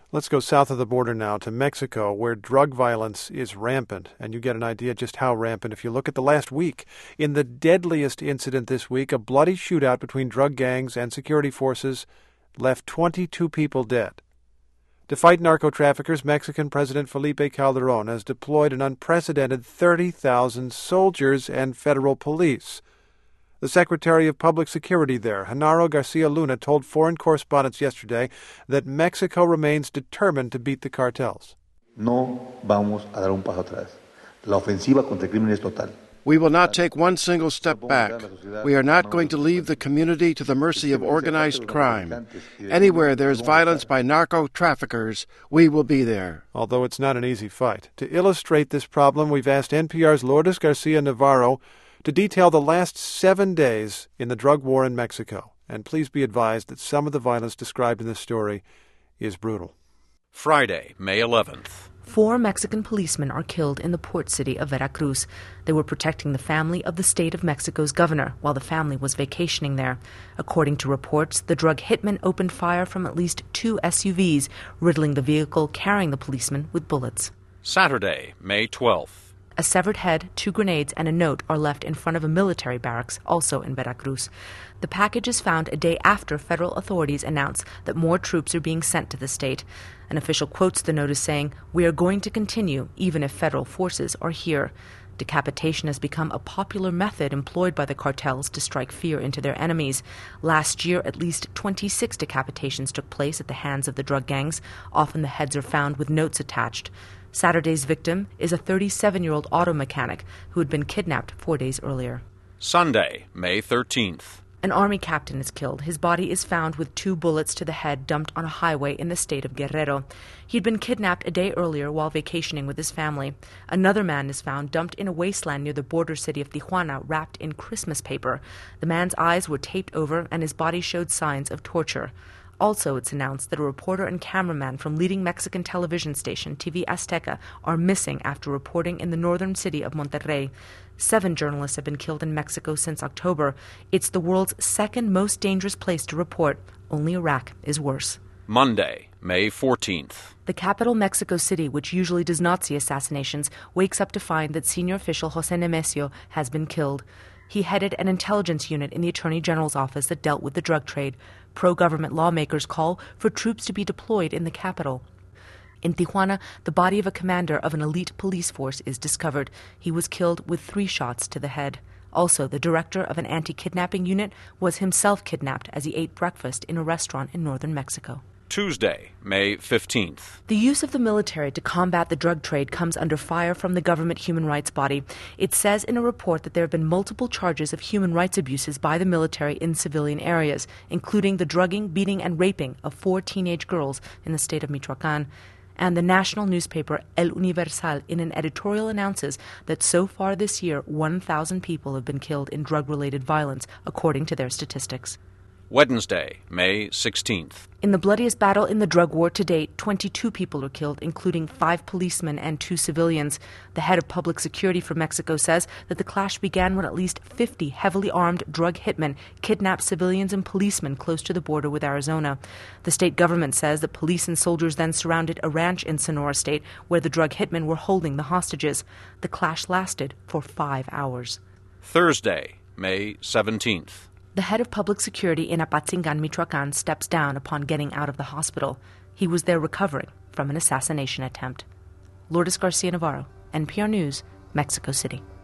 Let's go south of the border now to Mexico, where drug violence is rampant. And you get an idea just how rampant if you look at the last week. In the deadliest incident this week, a bloody shootout between drug gangs and security forces left 22 people dead. To fight narco-traffickers, Mexican President Felipe Calderón has deployed an unprecedented 30,000 soldiers and federal police. The Secretary of Public Security there, Genaro Garcia Luna, told foreign correspondents yesterday that Mexico remains determined to beat the cartels. No vamos a dar un paso atrás. La ofensiva contra el crimen es total. We will not take one single step back. We are not going to leave the community to the mercy of organized crime. Anywhere there is violence by narco-traffickers, we will be there. Although it's not an easy fight. To illustrate this problem, we've asked NPR's Lourdes Garcia Navarro to detail the last 7 days in the drug war in Mexico. And please be advised that some of the violence described in this story is brutal. Friday, May 11th. 4 Mexican policemen are killed in the port city of Veracruz. They were protecting the family of the state of Mexico's governor while the family was vacationing there. According to reports, the drug hitmen opened fire from at least 2 SUVs, riddling the vehicle carrying the policemen with bullets. Saturday, May 12th. A severed head, 2 grenades, and a note are left in front of a military barracks, also in Veracruz. The package is found a day after federal authorities announce that more troops are being sent to the state. An official quotes the note as saying, "We are going to continue, even if federal forces are here." Decapitation has become a popular method employed by the cartels to strike fear into their enemies. Last year, at least 26 decapitations took place at the hands of the drug gangs. Often the heads are found with notes attached. Saturday's victim is a 37-year-old auto mechanic who had been kidnapped 4 days earlier. Sunday, May 13th. An army captain is killed. His body is found with 2 bullets to the head dumped on a highway in the state of Guerrero. He'd been kidnapped a day earlier while vacationing with his family. Another man is found dumped in a wasteland near the border city of Tijuana, wrapped in Christmas paper. The man's eyes were taped over and his body showed signs of torture. Also, it's announced that a reporter and cameraman from leading Mexican television station TV Azteca are missing after reporting in the northern city of Monterrey. 7 journalists have been killed in Mexico since October. It's the world's second most dangerous place to report. Only Iraq is worse. Monday, May 14th. The capital, Mexico City, which usually does not see assassinations, wakes up to find that senior official Jose Nemesio has been killed. He headed an intelligence unit in the Attorney General's office that dealt with the drug trade. Pro-government lawmakers call for troops to be deployed in the capital. In Tijuana, the body of a commander of an elite police force is discovered. He was killed with 3 shots to the head. Also, the director of an anti-kidnapping unit was himself kidnapped as he ate breakfast in a restaurant in northern Mexico. Tuesday, May 15th. The use of the military to combat the drug trade comes under fire from the government human rights body. It says in a report that there have been multiple charges of human rights abuses by the military in civilian areas, including the drugging, beating, and raping of 4 teenage girls in the state of Michoacán. And the national newspaper El Universal, in an editorial, announces that so far this year, 1,000 people have been killed in drug-related violence, according to their statistics. Wednesday, May 16th. In the bloodiest battle in the drug war to date, 22 people are killed, including 5 policemen and 2 civilians. The head of public security for Mexico says that the clash began when at least 50 heavily armed drug hitmen kidnapped civilians and policemen close to the border with Arizona. The state government says that police and soldiers then surrounded a ranch in Sonora State where the drug hitmen were holding the hostages. The clash lasted for 5 hours. Thursday, May 17th. The head of public security in Apatzingan, Michoacán, steps down upon getting out of the hospital. He was there recovering from an assassination attempt. Lourdes Garcia Navarro, NPR News, Mexico City.